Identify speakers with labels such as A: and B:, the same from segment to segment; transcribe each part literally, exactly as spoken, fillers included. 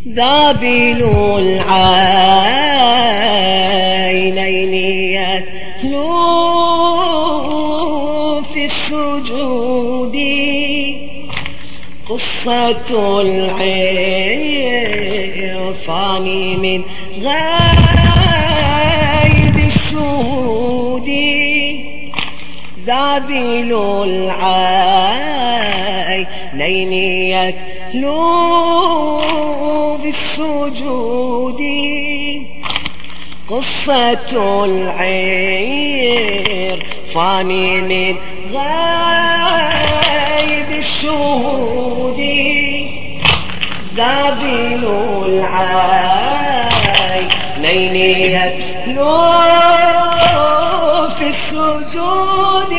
A: ذابل العينين يتلو في السجود قصة العرفان من غيب الشهود ذابل العينين يتلو بالسجود قصة العرفان من غيب الشهود ذابل العينين يتلو في السجود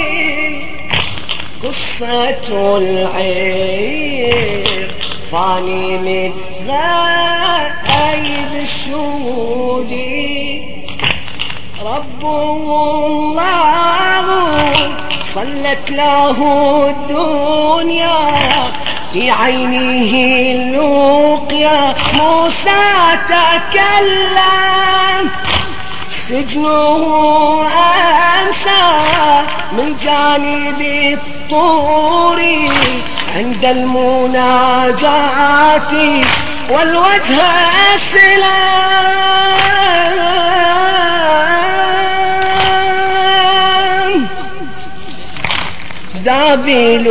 A: قصة العرفان من غيب الشهود ربه الله صلت له الدنيا في عينه اللقيا موسى تكلم سجنه أمسى من جانب الطور عند المناجاة والوجه أسلم ذابل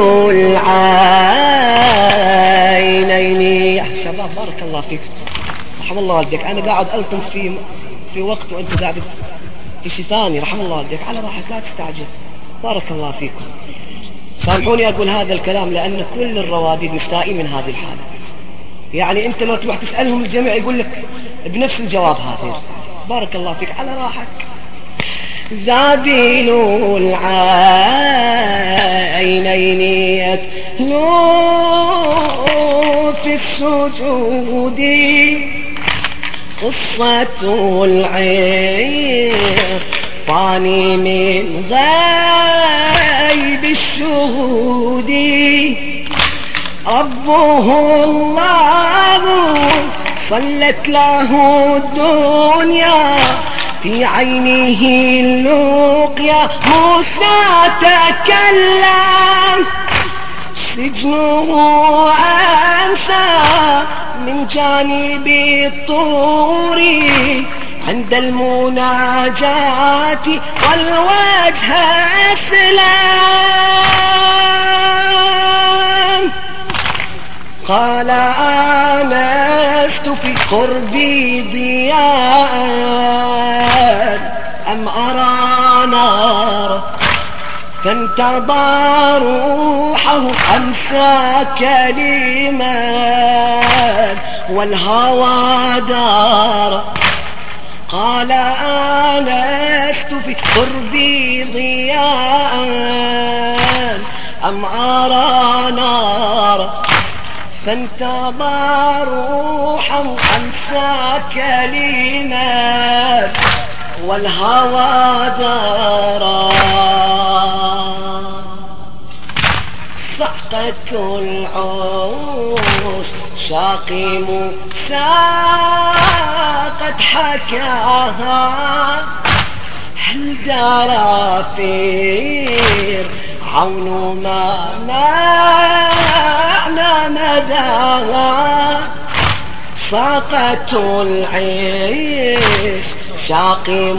A: العينين يا شباب بارك الله فيكم رحم الله والديك. أنا قاعد ألطم في في وقت وأنت قاعد في شيء ثاني. رحم الله والديك على راحتك لا تستعجل. بارك الله فيكم. سامحوني أقول هذا الكلام لأن كل الرواديد مستائين من هذه الحالة. يعني أنت لو تروح تسألهم الجميع يقول لك بنفس الجواب هذا. بارك الله فيك على راحتك. ذابل العينين يتلو في السجود قصة العرفان من غيب الشهود ربه الله صلت له الدنيا في عينه اللقيا موسى تكلم سجنه أمسى من جانب الطور عند المناجاة والوجه أسلم قال آنست في قربي ضياء أم أرى نارا فانتظى روحه أمسى كلمات والهوى دار قال آنست في قربي ضياء أم أرى نارا فانتظى روحه أمسى كلمات والهوى دارا صعقة العوش شاقم ساقت حكاها هل دار فير عون ما معنى مداها ساقة العيش شاقم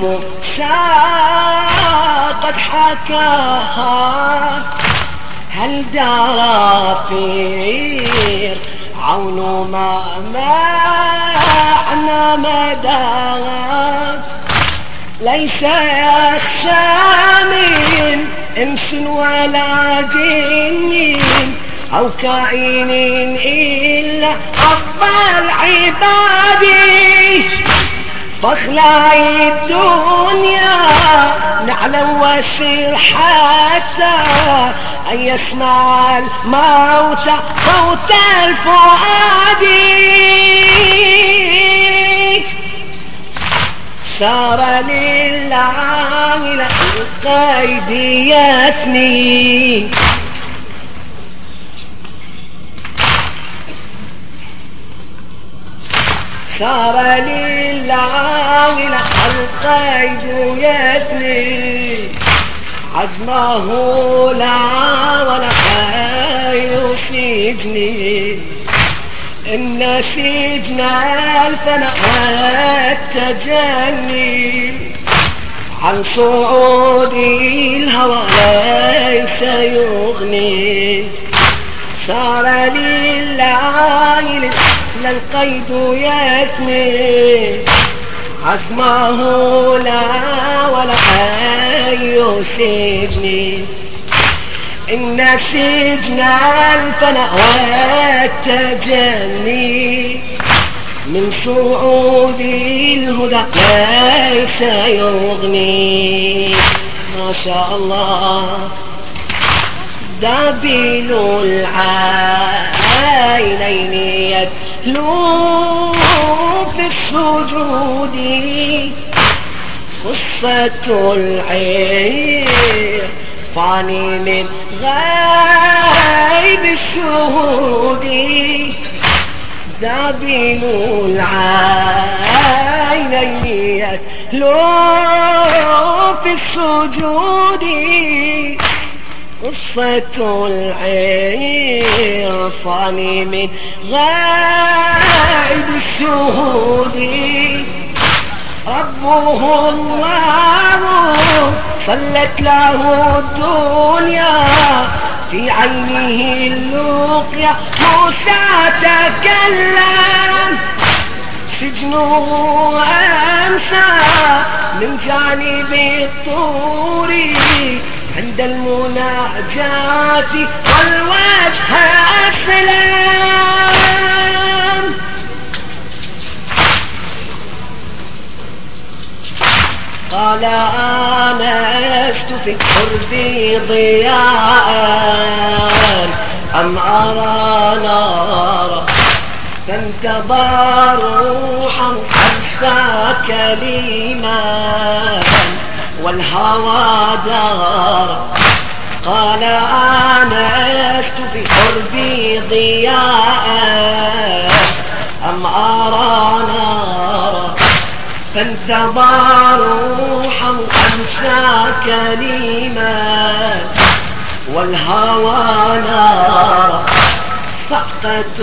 A: ساقت حكاها هل دار فير عون ما معنى مداها ليس يخشى من إنس ولا جن أو كائن إلا رب العباد فاخلعي الدنيا نعلا وسر حتى أن يسمع الموت صوت الفؤاد سار لله للقيد يثني صار لله القيد يثني عزمه لا ولا يسجني إن سجن الفنا والتجني عن صعود الهوى ليس يغني صار لله القيد يثني عزمه لا ولا يسجني إن سجن الفنا والتجني من صعود الهدى ليس يغني ما شاء الله ذابل العينين يتلو في السجود قصة العين فاني من غيب الشهود ذابل العينين يتلو في السجود قصة العرفان من غيب الشهود ربه الله صلت له الدنيا في عينه اللقيا موسى تكلم سجنه أمسى من جانب الطور عند المناجاة والوجه السلام قال آنست في قربي ضياء أم أرى نارا فانتظر روحا أنسى كلمة والهوى دار قال آنست في قربي ضياء أم أرى نارا فانتظر روحا أمسى كلمة والهوى نارا سقط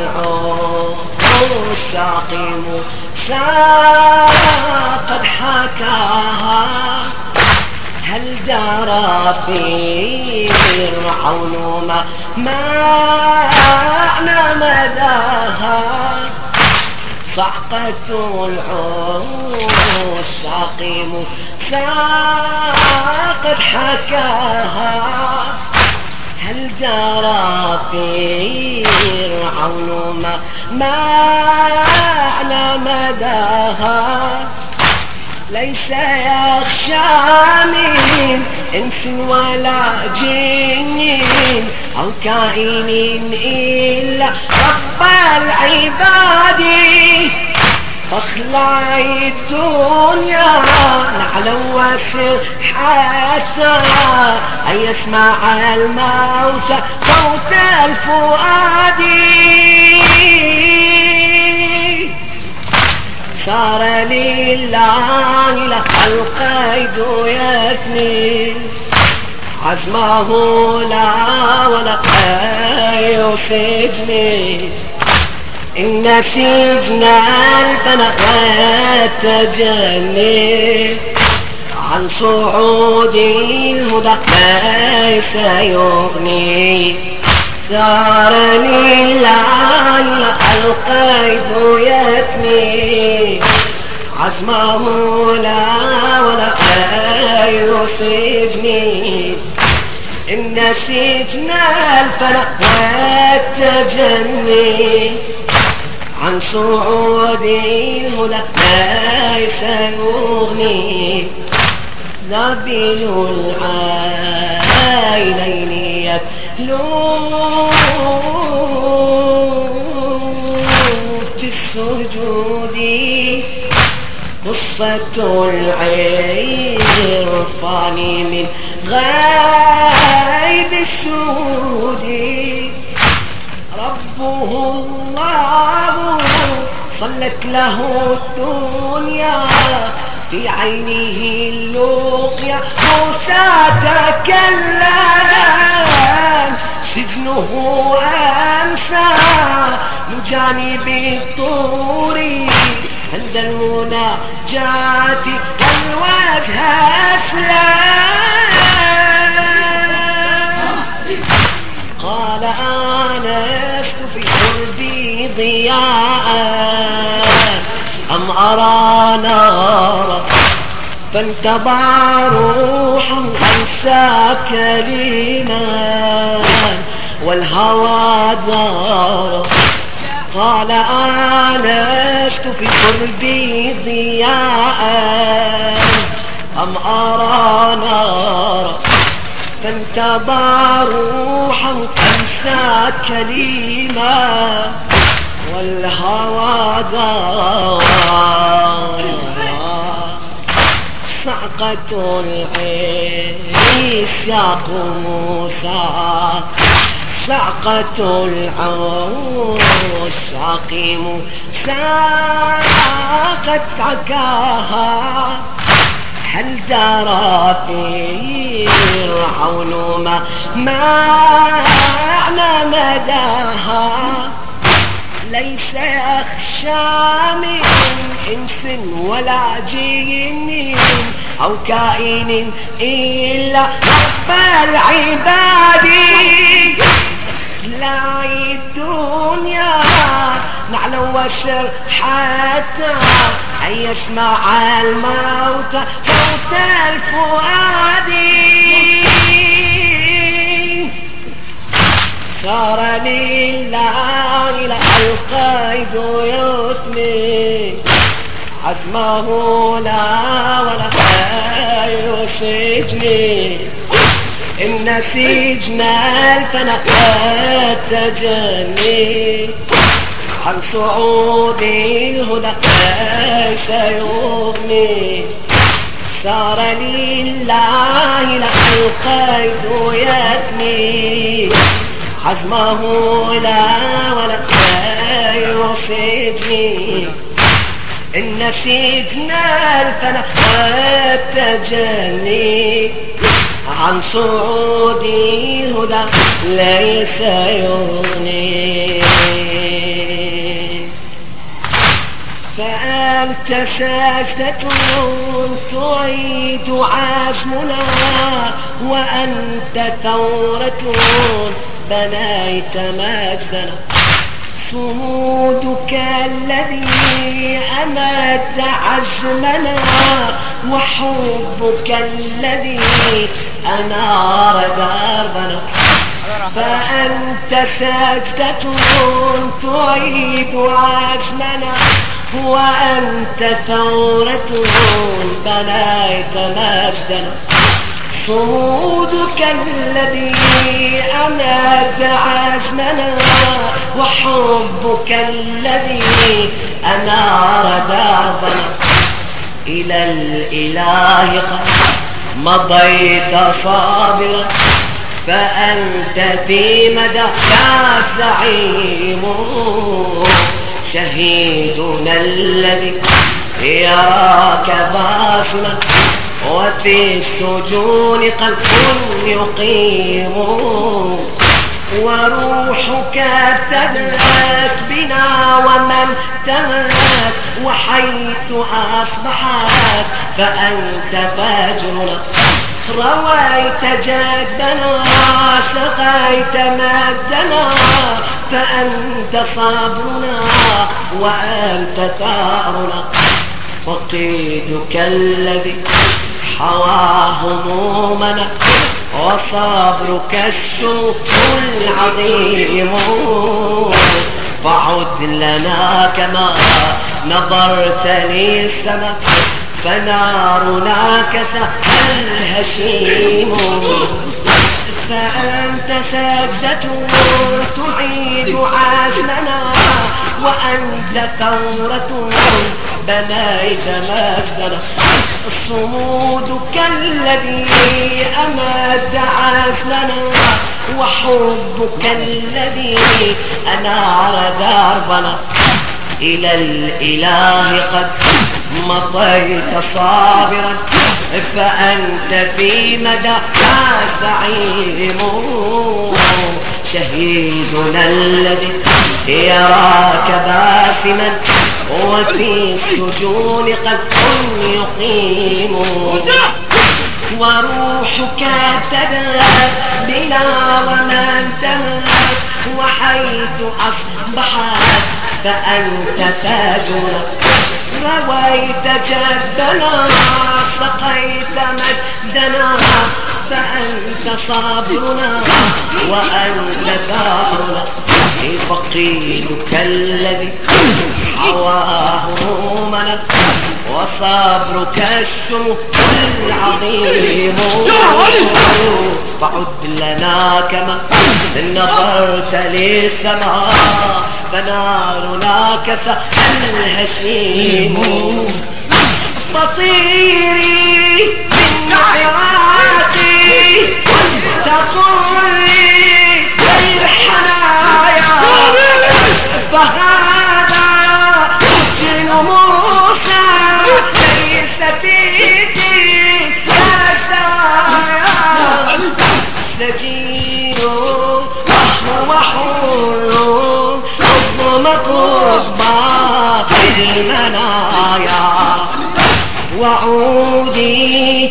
A: العشاق قد حكاها هل دار في فرعون ما معنى مداها صعقة العشاق قد حكاها هل دار في فرعون ما معنى مداها ليس يخشى من إنس ولا جن أو كائن إلا رب العباد فاخلع الدنيا نعلا وسر حتى أن يسمع الموت صوت الفؤاد صار لله القيد يثني عزمه لا ولا يسجني إن سجن الفنا والتجني عن صعود الهدى ليس يغني صار لله القيد يثني عزمه لا ولا يسجني إن سجن الفنا والتجني عن صعود الهدى ليس يغني ذابل العينين يتلو في السجود قصة العرفان من غيب الشهود ربه الله صلت له الدنيا في عينه اللقيا. موسى تكلم سجنه أمسى من جانب الطور عند المناجاة والوجه أسلم. قال آنست في قربي ضياء أم أرى نارا فانتضع روحا أنسى كلمة والهوى دار. قال آنست في قربي ضياء أم أرى نارا فانتضع روحا أنسى كلمة والهوى دار. صعقة العشاق موسى صعقة العشاق موسى قد عكاها. هل درى فرعون ما معنى مداها؟ ليس يخشى من إنس ولا جن أو كائن إلا رب العباد. لا الدنيا نعلو وسر حتى أن يسمع الموت صوت الفؤاد. صار لله إلى القيد يثني عزمه لا ولا يسجني. إن سجن الفنا والتجني عن صعود الهدى ليس يغني. صار لله له القيد يثني عزمه لا ولا يسجني. إن سجن الفنا والتجني عن صعود الهدى ليس يغني. فأنت سجدة تعيد عزمنا وأنت ثورة بنيت مجدنا. صمودك الذي أمد عزمنا وحبك الذي أنار دربنا. فأنت سجدة تعيد عزمنا وأنت ثورة بنيت مجدنا. صمودك الذي أمد عزمنا وحبك الذي أنار دربنا. إلى الإله قد مضيت صابرا فأنت في مداك زعيم. شهيدنا الذي يراك باسما وفي السجون قلب يقيم. وروحك ابتدت بنا ومن تمت وحيث أصبحت فأنت فجرنا. رويت جدبنا سقيت مدنا فأنت صبرنا وأنت ثارنا. فقيدك الذي حوى همومنا وصبرك الشوق العظيم. فعد لنا كما نظرتني السماء فنارنا كسهل الهشيم. فأنت سجدة تعيد عزمنا وأنت ثورة بنيت مجدنا. صمودك الذي أمد عزمنا وحبك الذي أنار دربنا. إلى الإله قد مضيت صابرا فأنت في مدى زعيم شهيدنا الذي يراك باسما وفي السجون قلب يقيم وروحك تذهب بنا ومن تمت وحيث أصبحت فأنت تاجنا رويت جدنا سقيت مجدنا فأنت صابرنا وأنت دارنا فقيدك الذي حواه همومنا وصبرك الشموخ العظيم فعد لنا كما نظرت للسماء فنارنا كسهل الهشيم فطيري من عراقي واستقري بالحنايا فهذا سجن موسى ليس فيك لا سوايا سجين وهو حر مقضبا بالمنايا وعودي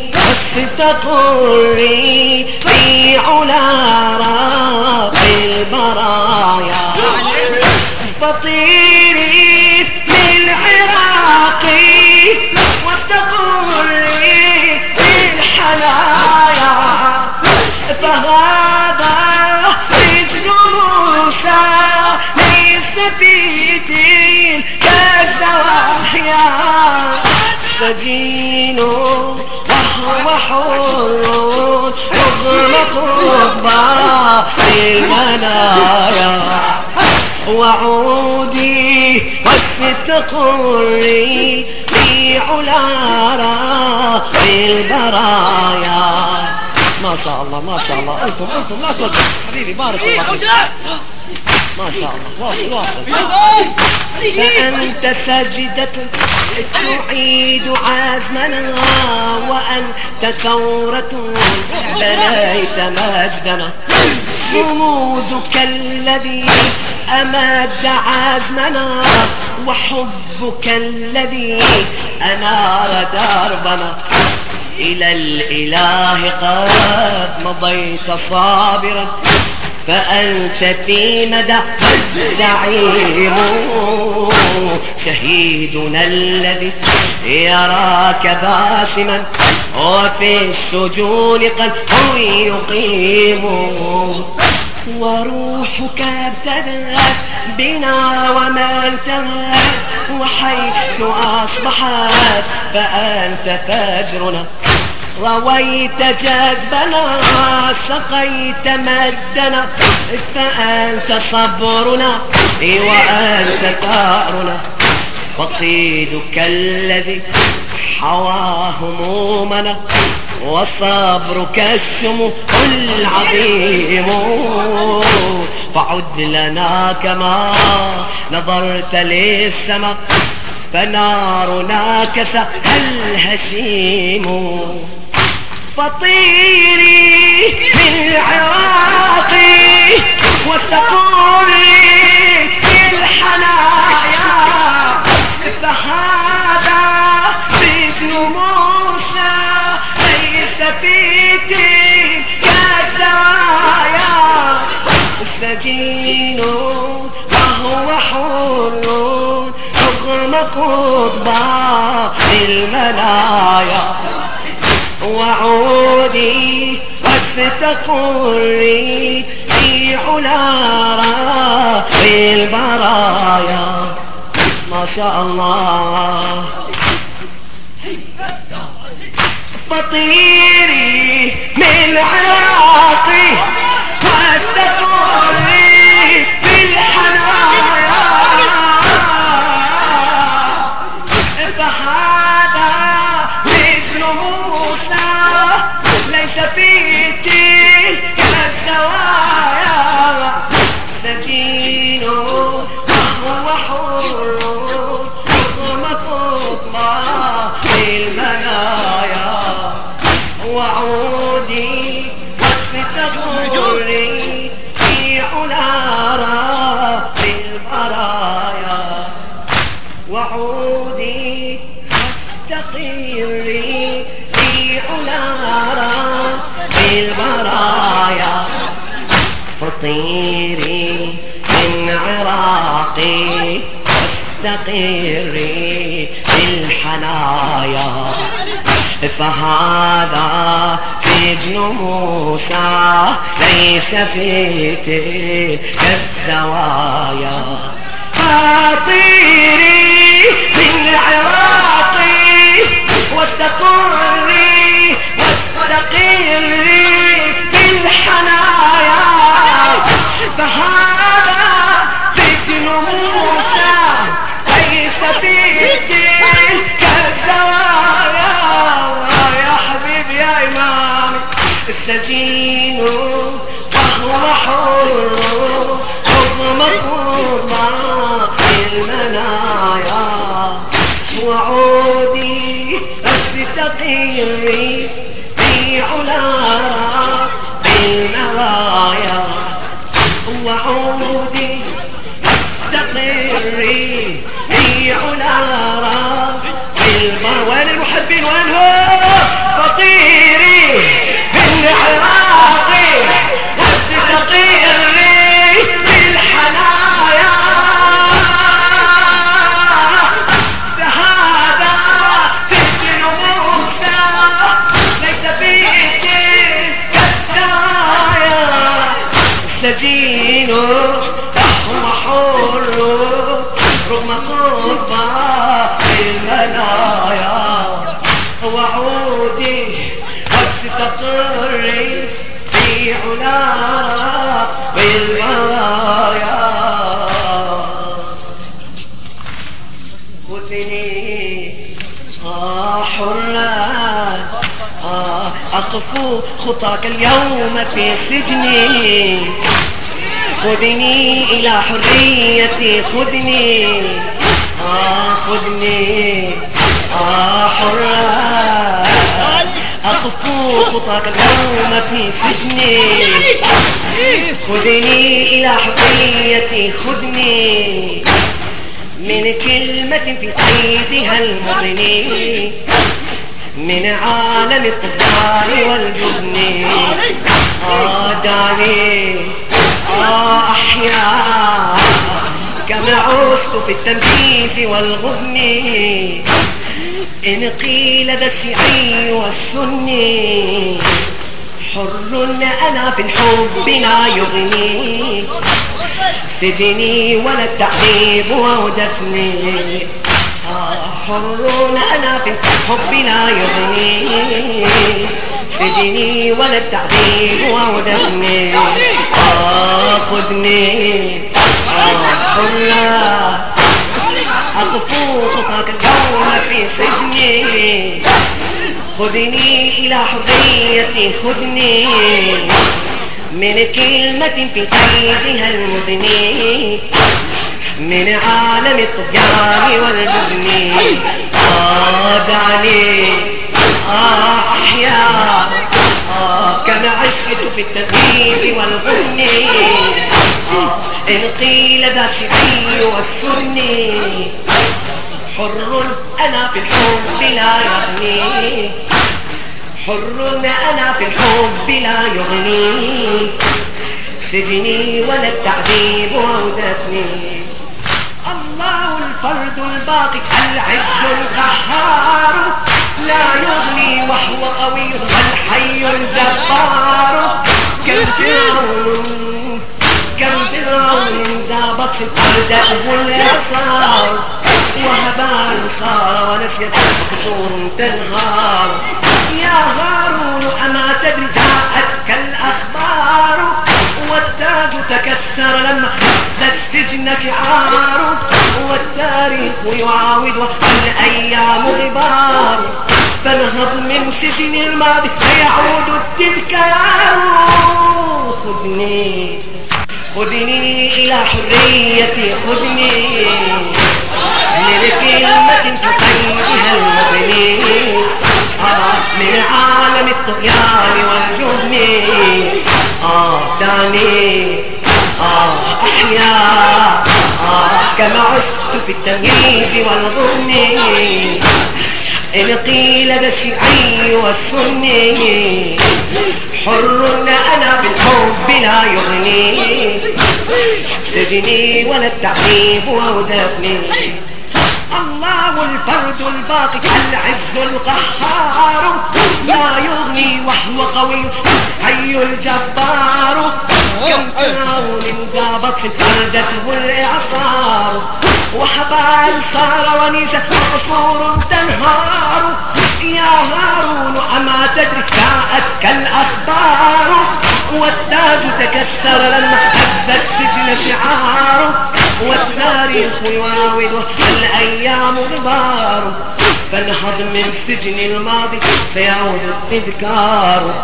A: واستقري في علا رب البرايا فطيري بالعراق واستقري بالحنايا فهذا سجن موسى ليس في تلك الزوايا سجين وهو حر رغم قطبا المنايا وعودي واستقري في علا رب البرايا. ما شاء الله ما شاء الله انتم انتم لا توقف حبيبي بارك الله فيك ما شاء الله واصل واصل. فأنت سجدة تعيد عزمنا وأنت ثورة بنيت مجدنا صمودك الذي أمد عزمنا وحبك الذي أنار دربنا إلى الإله قد مضيت صابرا فأنت في مدى الزعيم شهيدنا الذي يراك باسما وفي السجون قلب يقيم وروحك ابتدت بنا وما انتهت وحيث أصبحت فأنت فجرنا رويت جذبنا سقيت مدنا فأنت صبرنا وأنت ثارنا فقيدك الذي حوى همومنا وصبرك الشموخ العظيم فعد لنا كما نظرت للسماء فنارنا كسهل الهشيم فطيري بالعراق واستقري بالحنايا فهذا سجن موسى ليس في تلك الزوايا سجين وهو حر رغم قطبا المنايا وعودي واستقري في علا رب البرايا. ما شاء الله. فطيري من العراق واستقري بالحنايا فهذا سجن موسى ليس في تلك الزوايا سجين وهو حر وعودي واستقري في علا رب البرايا، فطيري من عراقي واستقري بالحنايا، فهذا سجن موسى ليس في تلك الزوايا. فطيري من عراقي واستقري واستقري بالحنايا، فهذا سجن موسى ليس في تلك الزوايا. يا حبيبي يا إمامي السجين وهو حر رغم قربى المنايا، وعودي استقري في علا رب المرايا، وعودي استقري في علا رب المرايا. وين المحبين وينهم؟ فطيري من عراقي واستقري بالحنايا، فهذا سجن موسى ليس في تلك الزوايا. السجين وهو حر رغم قطبى المنايا، وعودي واستقري في علا رب البرايا. خذني آه حرا آه أقف خطاك اليوم في سجني، خذني إلى حريتي، خذني آه خذني آه حرا أقف خطاك اليوم في سجني، خذني إلى حريتي، خذني من كلمة في قيدها المضني، من عالم الطغيان والجبن. آه دعني آه أحيا كما عزت في التمسيس والغبن، إن قيل ذا الشيعي والسني، حر أنا في الحب لا يغني، سجني ولا التعذيب ودفني. آه حر أنا في الحب لا يغني، سجني ولا التعذيب ودفني. آه خذني آه حرا أطفو خطاك اليوم في سجني، خذني إلى حريتي، خذني من كلمة في قيدها المضني، من عالم الطغيان والجبن. آه دعني آه أحيا آه كما عشت في التمييز والغن، آه إن قيل ذا الشيعي والسني، حر أنا في الحب لا يغني، حر أنا في الحب لا يغني، سجني ولا التعذيب ودفني. الله الفرد الباقي العز القهار، لا يغني وهو قوي والحي الجبار. كم فرعون كم فرعون ذا بطش الدأب اليسار، وهبان صار ونسيت كسور تنهار. يا هارون أما تدري جاءتك الأخبار، والتاج تكسر لما هز السجن شعار، والتاريخ يعاود والأيام غبار. فانهض من سجن الماضي فيعود التذكار. خذني خذني إلى حريتي، خذني من كلمة في قيدها المضني، آه من عالم الطغيان والجبن. آه دعني آه أحيا آه كما عشت في التمييز والغني إن قيل ذا الشيعي والسني حر أنا بالحب لا يغني سجني ولا التعذيب أو دفني الله الفرد الباقي العز القهار لا يغني وهو قوي حي الجبار كم فرعون ذا بطش أردته الإعصار وحبال صار ونيسة وقصور تنهار يا هارون أما تدري جاءتك الأخبار والتاج تكسر لما هز السجن شعار والتاريخ يعاود الأيام غبار فانهض من سجن الماضي سيعود التذكار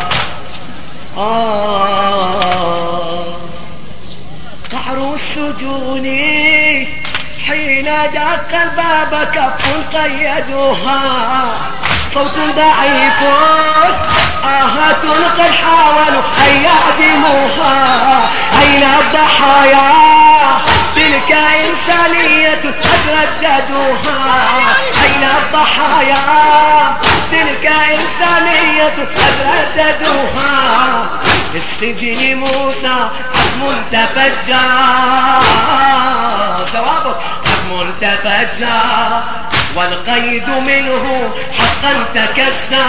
A: آه قعر السجون حين دق الباب كف قيدوها صوت ضعيف آهات قد حاولوا أن يعدموها أين الضحايا تلك إنسانية قد رددوها أين الضحايا تلك إنسانية قد رددوها في السجن موسى حزم تفجر جوابك حزم تفجر والقيد منه حقا تكسر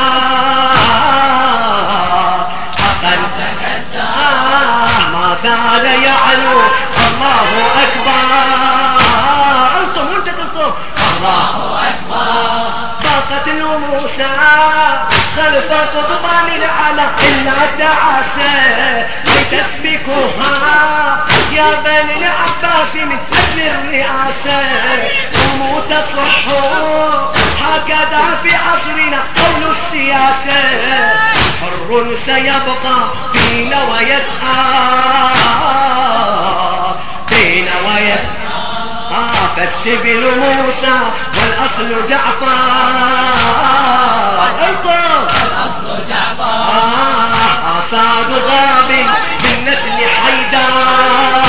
A: حقا تكسر آه ما زال يعلو الله أكبر ألطم وانت تلطم الله أكبر قتل موسى خلف قضبان العلا إلا تعاسى لتسبكها يا بني العباس من أجل الرئاسة قوموا تصحوا هكذا في عصرنا قول السياسة حر سيبقى فينا ويسعى فينا ويسعى آه فالشبل موسى والأصل جعفر الطم
B: الأصل جعفر
A: آه أصاد غاب بالنسل حيدر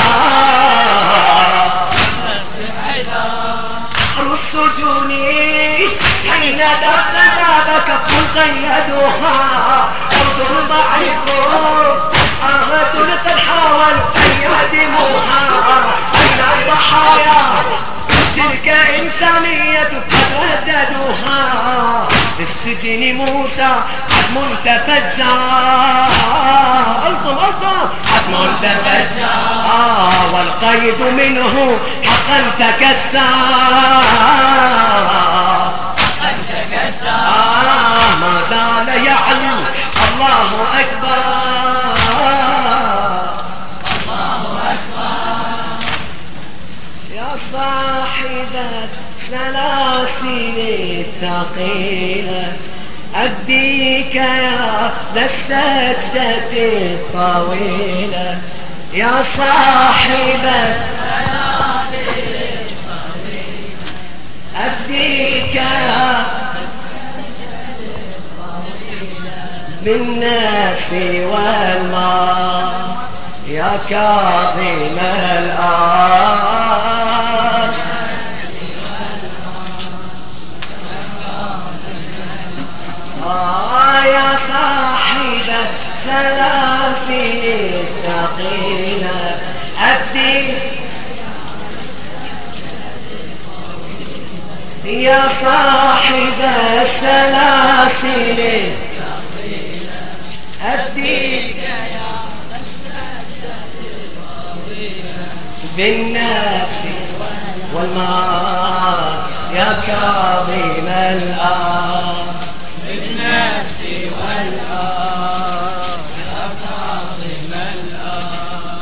A: بحر السجون حين دق باب كف قيدوها أرض ضعيف آهات قد حاولوا أن يهدموها أين الضحايا تلك إنسانية قد رددوها في السجن موسى حزم تفجر ألطم ألطم حزم تفجر آه والقيد منه حقا تكسر
B: حقا تكسر
A: آه ما زال يعلو الله أكبر صاحب السلاسل الثقيلة أفديك يا ذا السجدة الطويلة يا صاحب السلاسل الطويلة أفديك يا بالنفس والمال يا كاظم الآن آه يا صاحب السلاسل الثقيلة أفدي يا صاحب السلاسل الثقيلة أفديك بالنفس والمال يا كاظم الآن